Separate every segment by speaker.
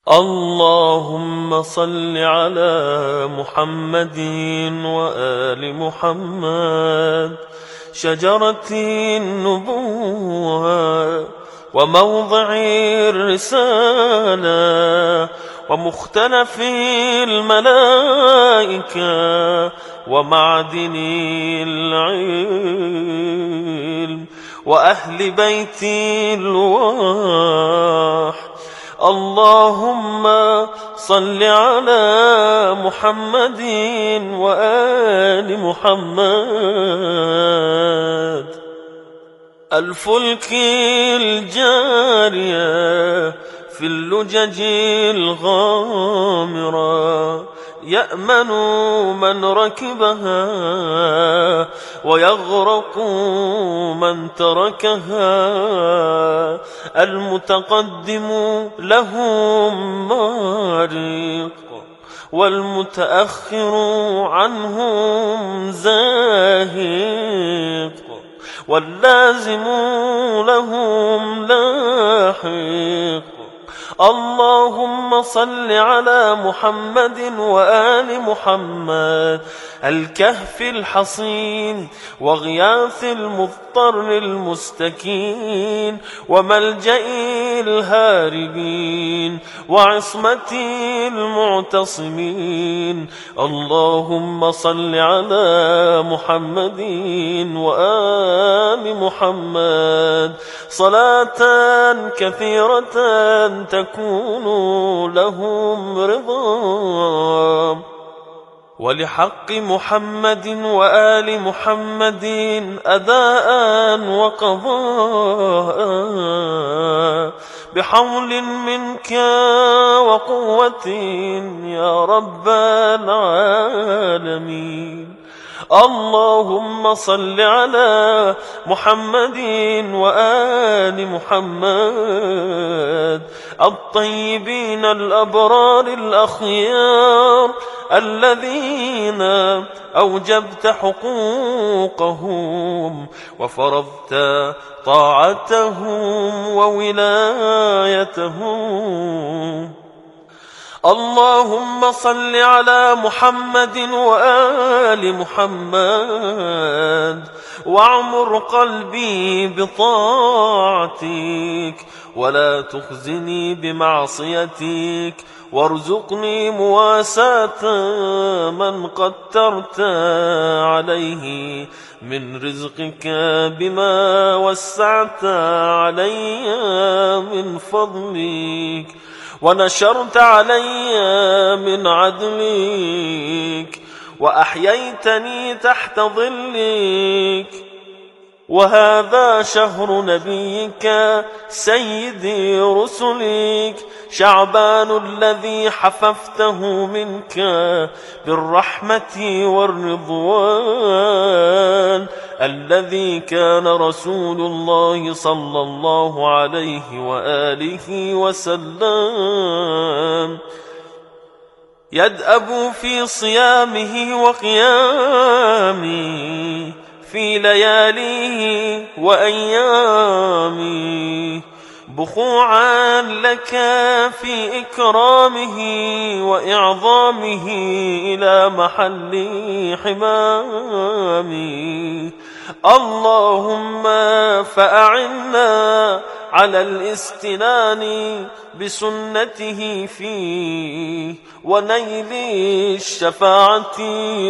Speaker 1: اللهم صل على محمد وآل محمد، شجرة النبوة وموضع الرسالة ومختلف الملائكة ومعدن العلم وأهل بيت الواح. اللهم صل على محمد وآل محمد. الفلك الجارية في اللجج الغامرة يأمن من ركبها ويغرق من تركها. المتقدم لهم مارق والمتأخر عنهم زاهق، واللازم لهم لاحق. اللهم صل على محمد وآل محمد، الكهف الحصين وغياث المضطر المستكين وملجأ الهاربين وعصمة المعتصمين. اللهم صل على محمد وآل محمد صلاة كثيرة تكون لهم رضا. ولحق محمد وآل محمد أداء وقضاء بحول منك وقوة يا رب العالمين. اللهم صل على محمد وآل محمد الطيبين الأبرار الأخيار الذين أوجبت حقوقهم وفرضت طاعتهم وولايتهم. اللهم صل على محمد وآل محمد واعمر قلبي بطاعتك ولا تخزني بمعصيتك، وارزقني مواساة من قدرت عليه من رزقك بما وسعت علي من فضلك ونشرت علي من عدلك، وأحييتني تحت ظلك. وهذا شهر نبيك سيد رسلك شعبان الذي حففته منك بالرحمة والرضوان، الذي كان رسول الله صلى الله عليه وآله وسلم يدأب في صيامه وقيامه في لياليه وأيامه، بخوعا لك في إكرامه وإعظامه إلى محل حمامه. اللهم فأعنا على الاستنان بسنته فيه ونيل الشفاعة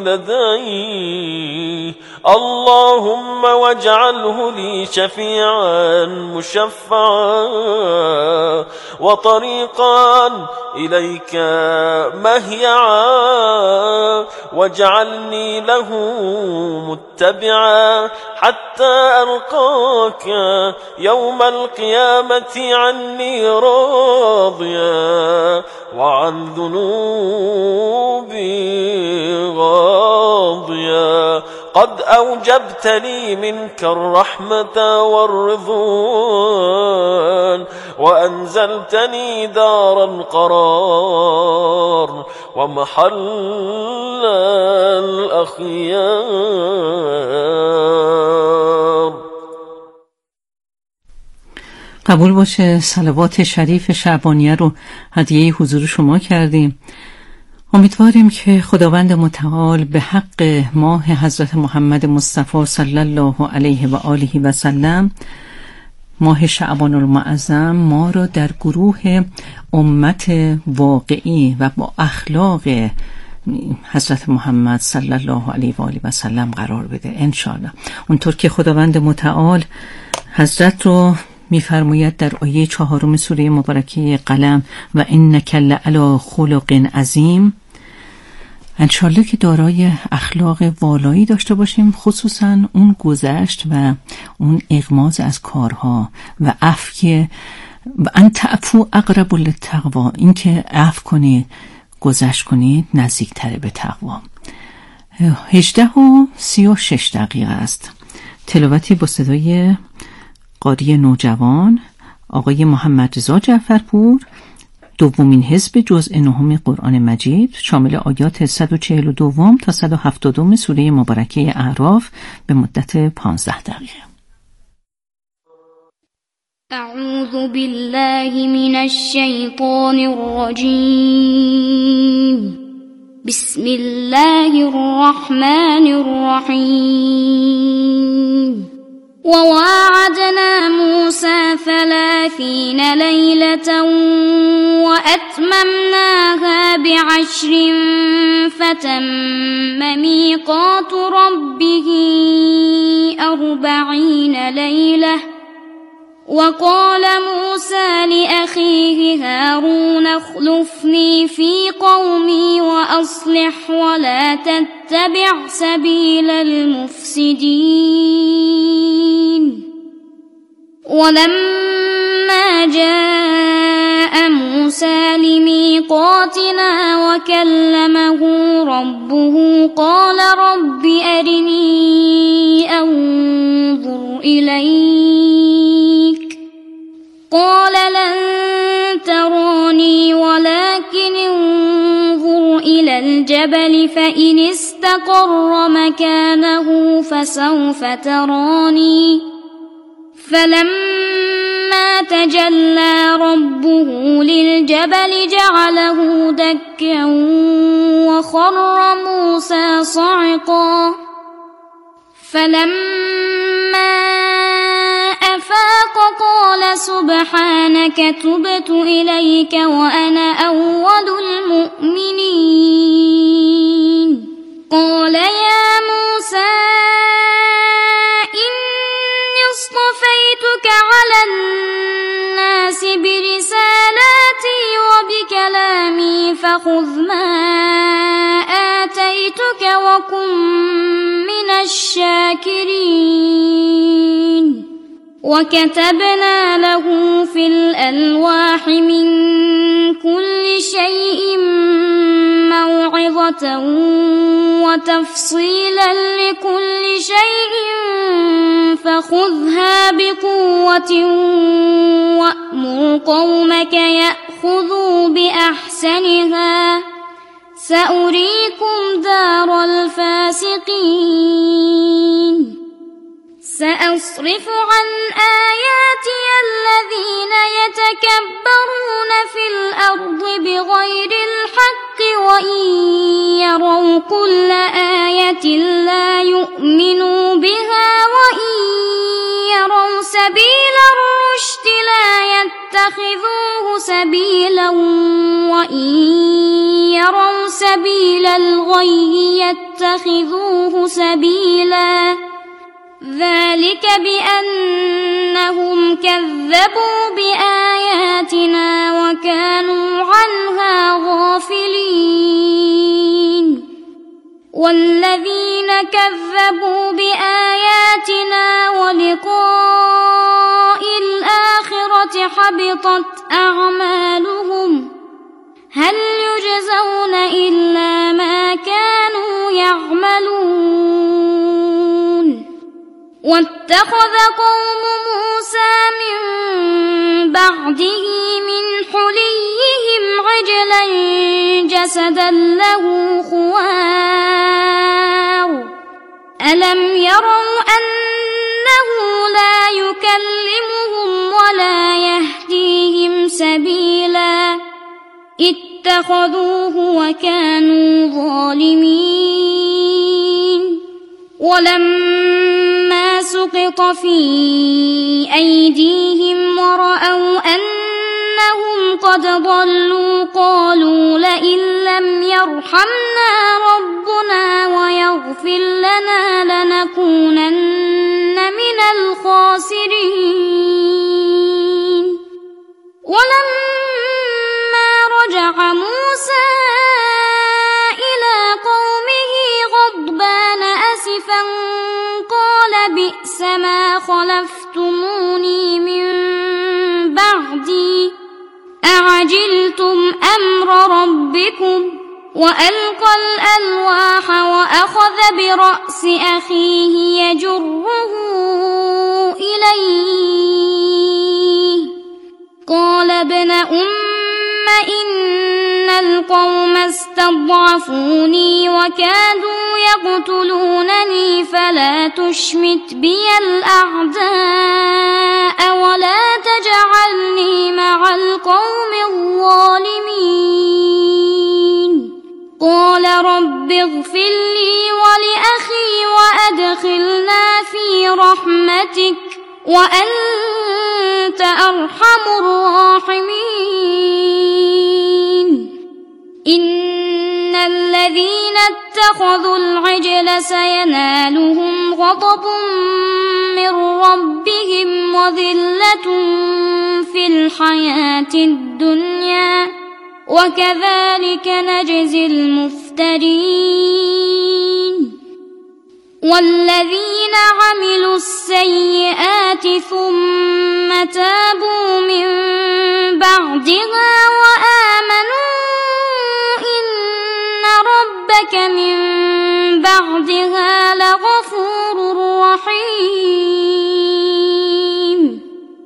Speaker 1: لديه. اللهم واجعله لي شفيعا مشفعا وطريقا إليك مهيعا، واجعلني له متبعا حتى ألقاك يوم القيامة عني راضيا وعن ذنوبي غاضيا. قد أوجبت لي منك الرحمة والرضوان، وأنزلتني دار القرار ومحل الأخيار.
Speaker 2: قبول باشه. صلوات شریف شعبانیه رو هدیه حضور شما کردیم. امیدواریم که خداوند متعال به حق ماه حضرت محمد مصطفی صلی الله علیه و آله و سلم، ماه شعبان المعظم، ما را در گروه امت واقعی و با اخلاق حضرت محمد صلی الله علیه و آله و سلم قرار بده انشاءالله. اونطور که خداوند متعال حضرت رو می‌فرماید در آیه 4 سوره مبارکه قلم: و انک لعلی خلق عظیم. انشالله که دارای اخلاق والایی داشته باشیم، خصوصا اون گذشت و اون اغماض از کارها و عفو، و ان تعفو اقرب للتقوا، این که عفو کنید، گذشت کنید، نزدیکتره به تقوا. 18:36 است. تلاوتی با صدای قاری نوجوان آقای محمد رضا جعفرپور، دومین حزب جزء 9 قرآن مجید، شامل آیات 142 تا 172 سوره مبارکه اعراف، به مدت 15 دقیقه.
Speaker 3: اعوذ بالله من الشیطان الرجیم. بسم الله الرحمن الرحیم. وواعدنا موسى 30 ليلة وأتممناها ب10 فتم ميقات ربه 40 ليلة. وقال موسى لأخيه هارون اخلفني في قومي وأصلح ولا تتبع سبيل المفسدين. ولما جاء موسى لميقاتنا وكلمه ربه قال رب أرني أنظر إليك. قال لن تراني ولكن انظر إلى الجبل فإن استقر مكانه فسوف تراني. فلما تجلى ربه للجبل جعله دكا وخر موسى صعقا. فلما أفاق قال سبحانك تبت إليك وأنا أول المؤمنين. قال يا موسى إني اصطفيتك على الناس برسالاتي وبكلامي فخذ ما آتيتك وكن من الشاكرين. وكتبنا له في الألواح من كل شيء موعظة وتفصيلا لكل شيء فخذها بقوة وأمر قومك يأخذوا بأحسنها سأريكم دار الفاسقين. سأصرف عن آياتي الذين يتكبرون في الأرض بغير الحق وإن يروا كل آية لا يؤمنوا بها وإن يروا سبيل الرشد لا يتخذوه سبيلا وإن يروا سبيل الغي يتخذوه سبيلا. ذلك بأنهم كذبوا بآياتنا وكانوا عنها غافلين. والذين كذبوا بآياتنا ولقاء الآخرة حبطت أعمالهم هل يجزون إلا ما كانوا يعملون. واتخذ قوم موسى من بعده من حليهم عجلا جسدا له خوار. ألم يروا أن لا يكلمهم ولا يهديهم سبيلا اتخذوه وكانوا ظالمين ولما سقط في أيديهم ورأوا أنهم قد ضلوا قالوا لئن لم يرحمنا ربنا ويغفر لنا لنكونن من الخاسرين ولما رجع موسى إلى قومه غضبان أسفا قال بئس ما خلفتموني من بعدي أعجلتم أمر ربكم وألقى الألواح وأخذ برأس أخيه يجره إليه قال ابن أم إن القوم استضعفوني وكادوا يقتلونني فلا تشمت بي الأعداء ولا تجعلني مع القوم الظالمين قال رب اغفر لي ولأخي وأدخلنا في رحمتك وأنت أرحم الراحمين إن الذين اتخذوا العجل سينالهم غضب من ربهم وذلة في الحياة الدنيا وكذلك نجزي المفترين والذين عملوا السيئات ثم تابوا من بعدها وآمنوا إن ربك من بعدها لغفور رحيم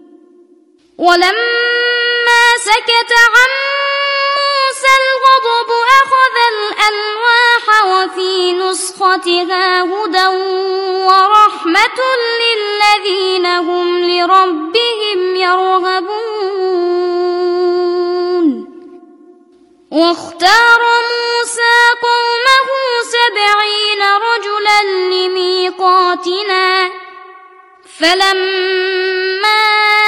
Speaker 3: ولما سكت عن موسى الغضب أخذ الألواح وفي نسختها هدى ورحمة للذين هم لربهم يرهبون واختار موسى قومه 70 رجلا لميقاتنا فلما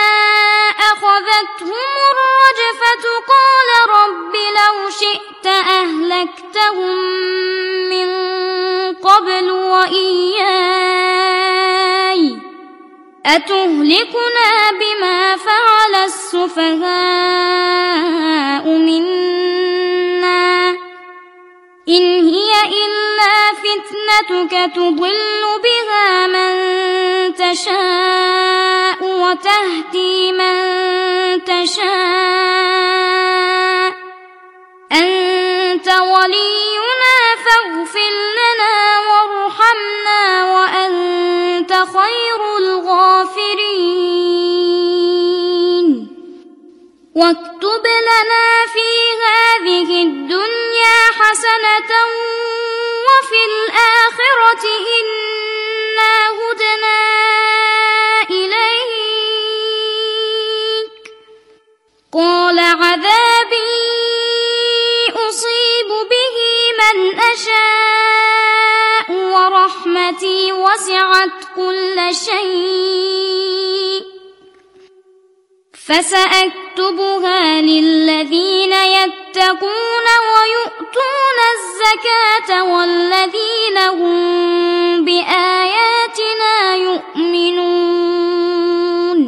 Speaker 3: أخذتهم الرجفة قال رب لو شئت أهلكتهم من قبل وإياي أتهلكنا بما فعل السفهاء منا إن هي إلا فتنتك تضل بها من تشاء وتهدي من تشاء أنت ولينا فاغفر لنا وارحمنا وأنت خير الغافرين واكتب لنا في هذه الدنيا حسنة وفي الآخرة إنا هدنا إليك قال عذابي أصيب به من أشاء ورحمتي وسعت كل شيء فسأكتبها للذين يتقون ويؤتون الزكاة والذين هم بآياتنا يؤمنون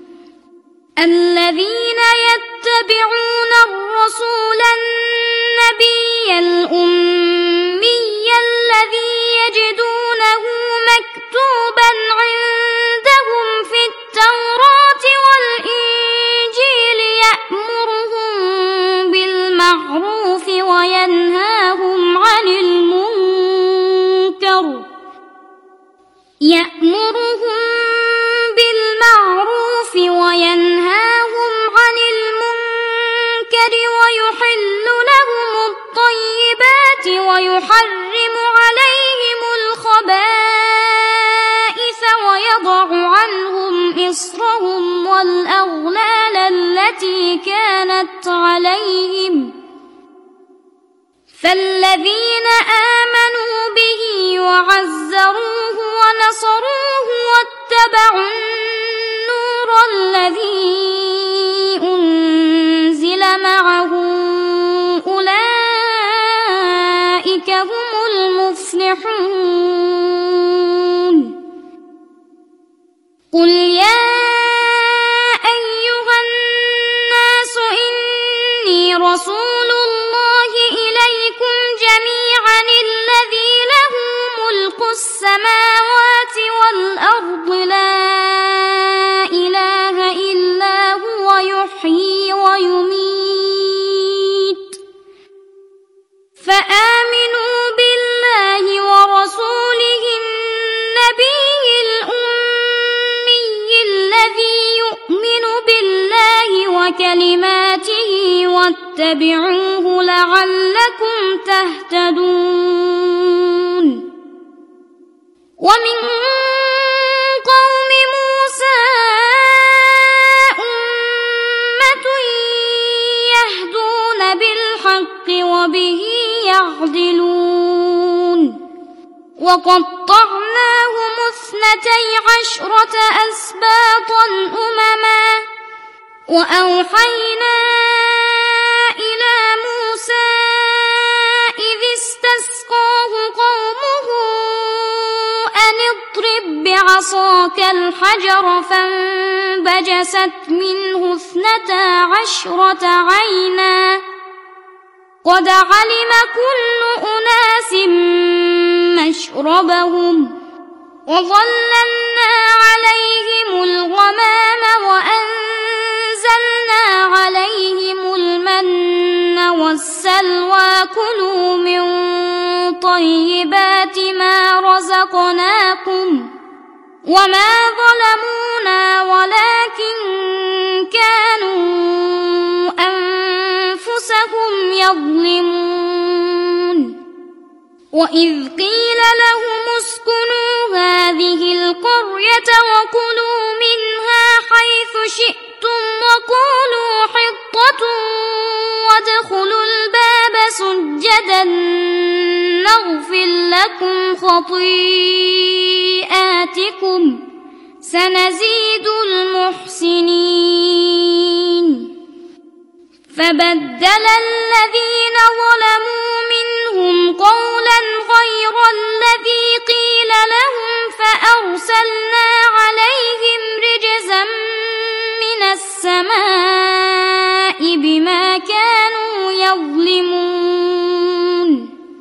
Speaker 3: الذين يتبعون الرسول النبي الأمي الذي يجدونه مكتوبا عندهم في التوراة والإنجيل يأمرهم بالمعروف وينهاهم عن المنكر يأمرهم بالمعروف وينهاهم عن المنكر الأغلال التي كانت عليهم. فالذين آمنوا به وعزروه ونصروه واتبعوا النور الذي أنزل معه أولئك هم المفلحون. قل يا أيها الناس إني رسول الله إليكم جميعا الذي له ملك السماوات والأرض لا إله إلا هو يحيي ويميت. فآمنوا بالله ورسوله النبي الأمي الذي يؤمن بالله وكلماته واتبعوه لعلكم تهتدون. ومن قوم موسى أمة يهدون بالحق وبه يعدلون. وقطعناهم 12 أسباطا أمما وأوحينا إلى موسى إذ استسقاه قومه أن اضرب بعصاك الحجر فانبجست منه 12 عينا قد علم كل أناس مشربهم وظللنا عليهم الغمام وأنزلنا عليهم المن والسلوى كلوا من طيبات ما رزقناكم وما ظلمونا ولكن كانوا أنفسهم يظلمون. وإذ قيل لهم اسكنوا هذه القرية وكلوا منها حيث شئتم وقولوا حطة وادخلوا الباب سجدا نغفر لكم خطيئاتكم سنزيد المحسنين. فبدل الذين ظلموا منهم قولا غير الذي قيل لهم فأرسلنا عليهم رجزا من السماء بما كانوا يظلمون.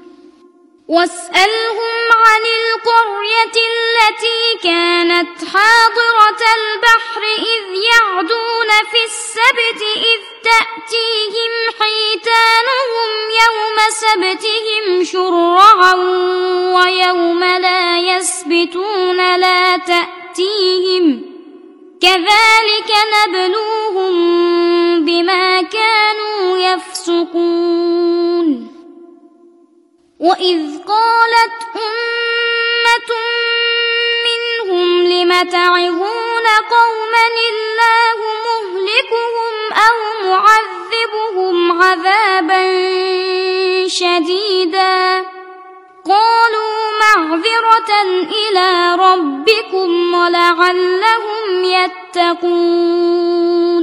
Speaker 3: واسألهم عن القرية التي كانت حاضرة البحر إذ يعدون في السبت إذ تأتيهم حيتانهم يوم سبتهم شرعا ويوم لا يسبتون لا تأتيهم كذلك نبلوهم بما كانوا يفسقون. وإذ قالت أمة منهم لم تعظون قوما الله مهلكهم أو معذبهم عذابا شديدا قالوا معذرة إلى ربكم ولعلهم يتقون.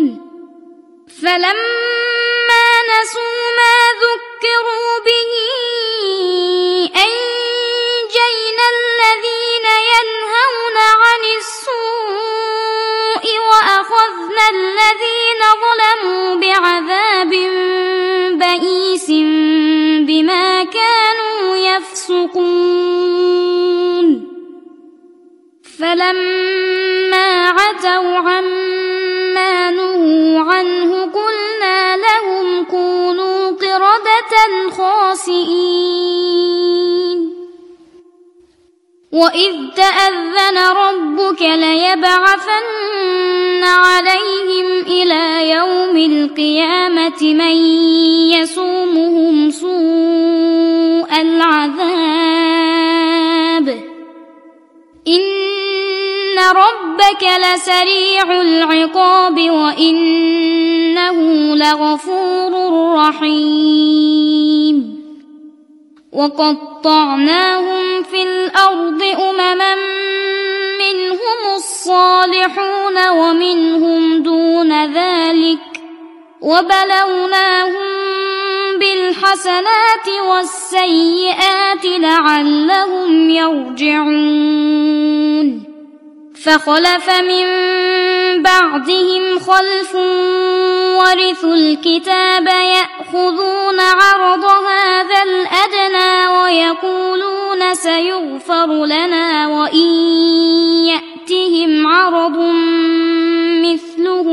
Speaker 3: فلما نسوا ما ذكروا به أنجينا الذين ينهون عن السوء وأخذنا الذين ظلموا بعذاب بئيس بما كانوا يفسقون. فلما عتوا عما نهوا عنه قلنا لهم كونوا قردة خاسئين. وإذ تأذن ربك ليبعثن عليهم إلى يوم القيامة من يسومهم سوء العذاب إن ربك لسريع العقاب وإنه لغفور رحيم وقطعناهم في الأرض أمما منهم الصالحون ومنهم دون ذلك وبلوناهم بالحسنات والسيئات لعلهم يرجعون فخلف من بعدهم خلف ورثوا الكتاب يأخذون عرض هذا الأدنى ويقولون سيغفر لنا وإن يأتهم عرض مثله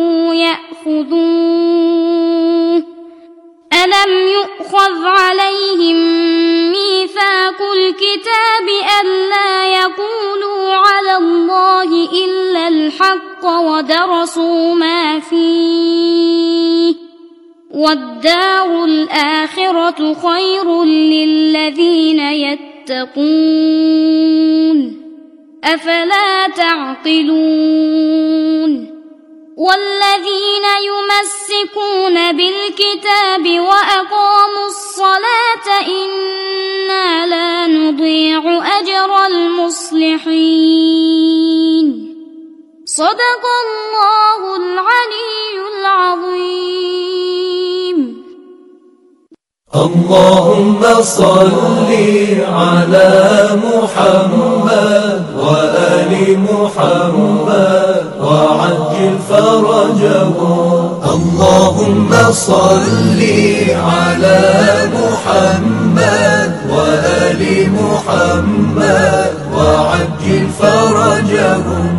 Speaker 3: يأخذوه ألم يؤخذ عليهم ميثاق الكتاب ألا يقولوا على الله إلا الحق ودرسوا ما فيه والدار الآخرة خير للذين يتقون أفلا تعقلون والذين يمسكون بالكتاب وأقاموا الصلاة إنا لا نضيع أجر المصلحين صدق الله العلي العظيم.
Speaker 4: اللهم صل على محمد وآل محمد وعجل فرجهم. اللهم صل على محمد وآل محمد وعجل فرجهم.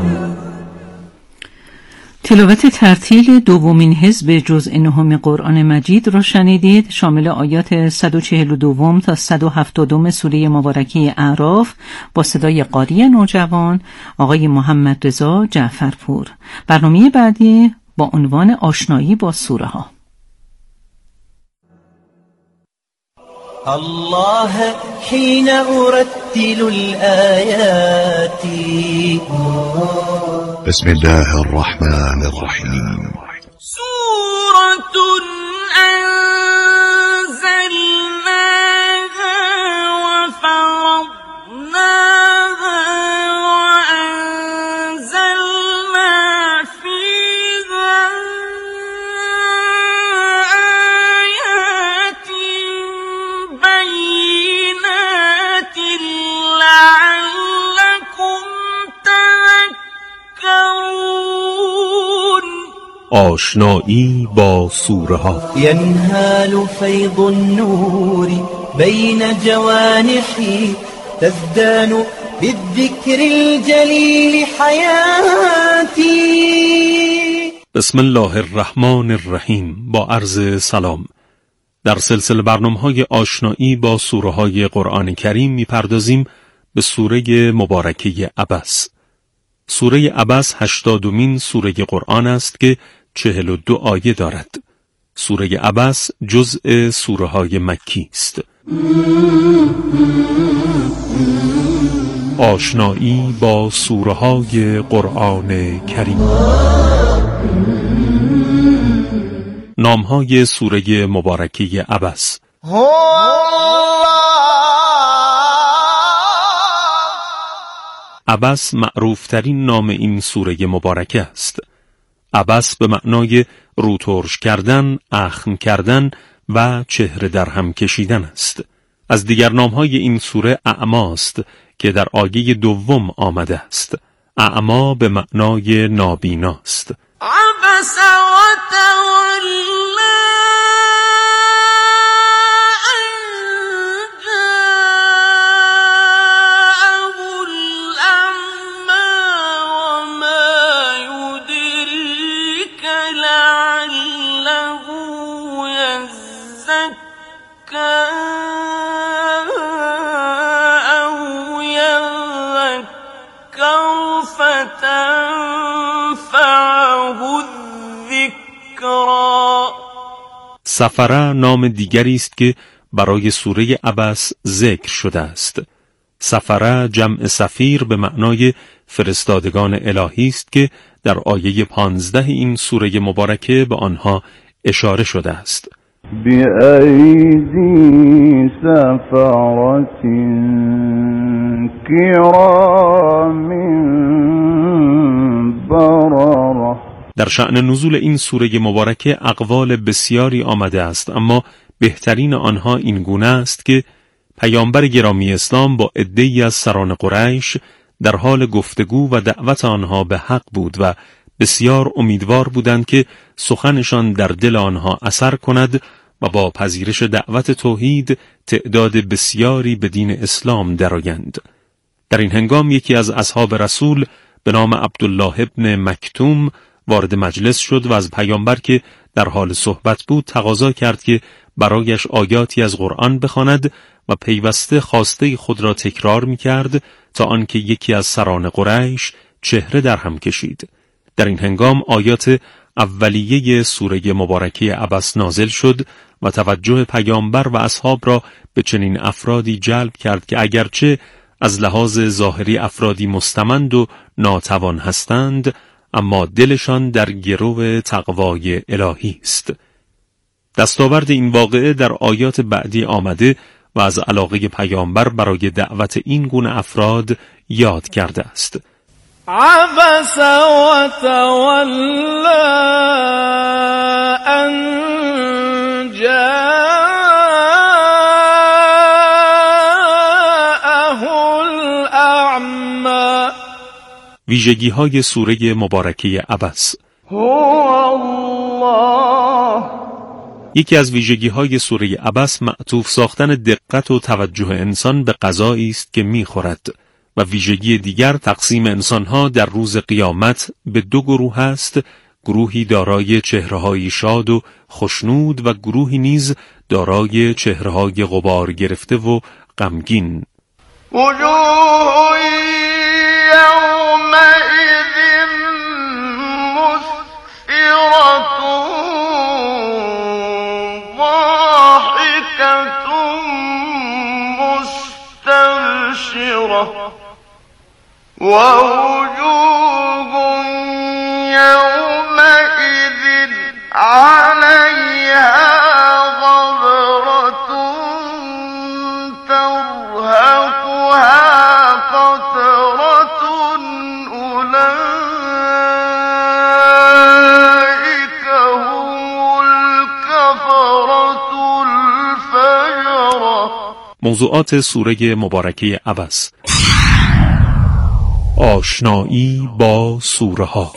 Speaker 2: تلاوت ترتیل دومین حزب جزء نهم قرآن مجید را شنیدید، شامل آیات 142 تا 172 سوره مبارکه اعراف با صدای قاری نوجوان آقای محمد رضا جعفرپور. برنامه بعدی با عنوان آشنایی با سوره ها.
Speaker 4: الله حين أرتل الآيات
Speaker 5: بسم الله الرحمن الرحيم
Speaker 1: سورة أنزلناها وفرضناها وأنزلنا فيها آيات بينات لعلكم تذكرون.
Speaker 6: آشنایی با سوره ها.
Speaker 4: ينهال فيض النور بين جوانحي تزدان بالذكر الجليل حياتي.
Speaker 6: بسم الله الرحمن الرحیم. با عرض سلام. در سلسله برنامه‌های آشنایی با سوره های قرآن کریم می‌پردازیم به سوره مبارکه عبس. سوره عبس 80مین سوره قرآن است که 42 آیه دارد. سوره عبس جزء سوره های مکی است. آشنایی با سوره های قرآن کریم. نام های سوره مبارکه عبس: عبس معروف ترین نام این سوره مبارکه است. عبس به معنای روترش کردن، اخم کردن و چهره در هم کشیدن است. از دیگر نامهای این سوره اعماست که در آیه دوم آمده است. اعما به معنای نابیناست.
Speaker 1: عبس و تولی
Speaker 6: سفره نام دیگری است که برای سوره عبس ذکر شده است. سفره جمع سفیر به معنای فرستادگان الهی است که در آیه 15 این سوره مبارکه به آنها اشاره شده است.
Speaker 7: بأيدي سفرة كرام بررة.
Speaker 6: در شأن نزول این سوره مبارکه اقوال بسیاری آمده است، اما بهترین آنها این گونه است که پیامبر گرامی اسلام با عده‌ای از سران قریش در حال گفتگو و دعوت آنها به حق بود و بسیار امیدوار بودند که سخنشان در دل آنها اثر کند و با پذیرش دعوت توحید تعداد بسیاری به دین اسلام درآیند. در این هنگام یکی از اصحاب رسول به نام عبدالله ابن مکتوم وارد مجلس شد و از پیامبر که در حال صحبت بود تقاضا کرد که برایش آیاتی از قرآن بخواند و پیوسته خواسته خود را تکرار می‌کرد تا آنکه یکی از سران قریش چهره در هم کشید. در این هنگام آیات اولیه سوره مبارکه عبس نازل شد و توجه پیامبر و اصحاب را به چنین افرادی جلب کرد که اگرچه از لحاظ ظاهری افرادی مستمند و ناتوان هستند، اما دلشان در گرو تقوای الهی است. دستاورد این واقعه در آیات بعدی آمده و از علاقه پیامبر برای دعوت این گونه افراد یاد کرده است.
Speaker 1: عبس و تولی ان جاءه الاعمی.
Speaker 6: ویژگی های سوره مبارکه عبس. یکی از ویژگی های سوره عبس معطوف ساختن دقت و توجه انسان به غذایی است که می‌خورد و ویژگی دیگر تقسیم انسانها در روز قیامت به دو گروه است، گروهی دارای چهره‌های شاد و خوشنود و گروهی نیز دارای چهره‌های غبار گرفته و غمگین.
Speaker 1: وجوه یومئذ مسفرة ضاحكة مستبشرة ووجوه يومئذ عليها غبرة ترهقها قترة أولئك هم الكفرة الفجرة.
Speaker 6: موضوعات سوره مبارکه عبس. آشنایی با سوره ها.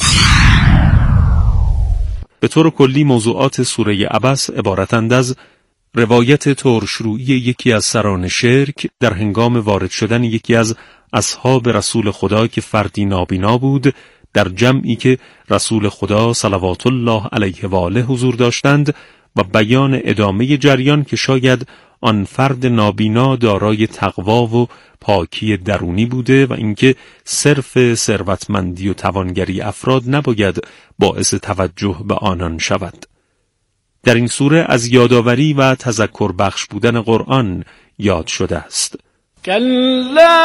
Speaker 6: به طور کلی موضوعات سوره عبس عبارتند از روایت ترشرویی یکی از سران شرک در هنگام وارد شدن یکی از اصحاب رسول خدا که فردی نابینا بود در جمعی که رسول خدا صلوات الله علیه و آله حضور داشتند و بیان ادامه جریان که شاید آن فرد نابینا دارای تقوا و پاکی درونی بوده و اینکه صرف ثروتمندی و توانگری افراد نباید باعث توجه به آنان شود. در این سوره از یادآوری و تذکر بخش بودن قرآن یاد شده است.
Speaker 1: کلا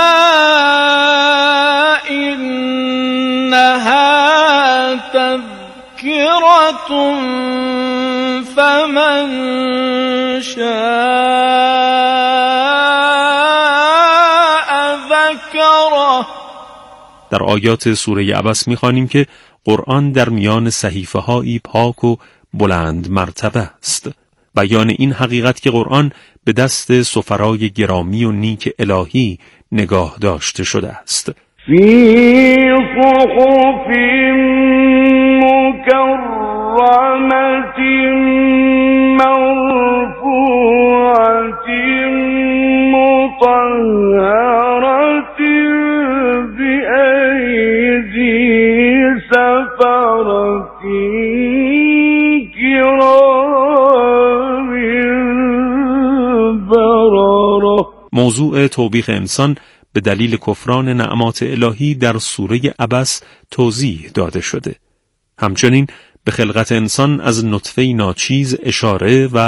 Speaker 1: انها تذکرة فمن شاء ذکره.
Speaker 6: در آیات سوره عبس می‌خوانیم که قرآن در میان صحیفه‌هایی پاک و بلند مرتبه است. بیان این حقیقت که قرآن به دست سفرای گرامی و نیک الهی نگاه داشته شده است.
Speaker 7: فی صحف مکرمة مرفوعة مطهرة بأیدی سفرة کرام بررة.
Speaker 6: موضوع توبیخ انسان به دلیل کفران نعمات الهی در سوره عبس توضیح داده شده. همچنین به خلقت انسان از نطفه ناچیز اشاره و